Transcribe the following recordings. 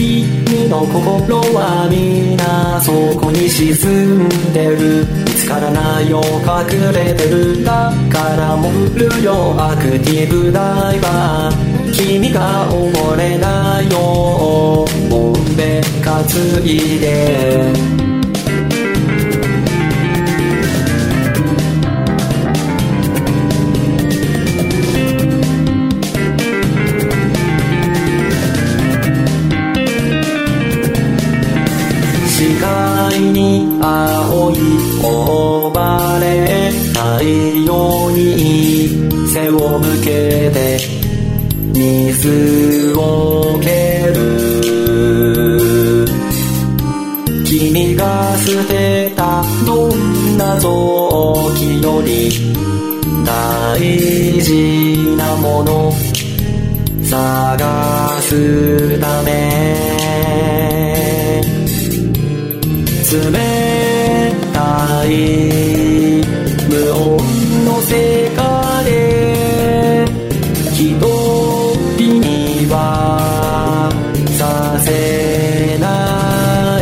君の心は皆そこに沈んでる。見つからないよ隠れてる。だから潜るよアクティブダイバー。君が溺れないよボンベ担いで。視界に青いオーバーレー。太陽に背を向けて水を蹴る。君が捨てたどんな臓器より大事なもの探すため。冷たい無音の世界で一人にはさせない。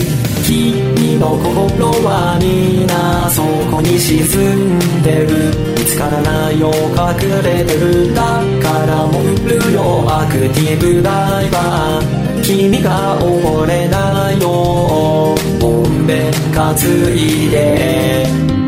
君の心は皆そこに沈んでる。見つからないよ隠れてる。だから潜るよアクティブダイバー。君が溺れないよボンベ担いで。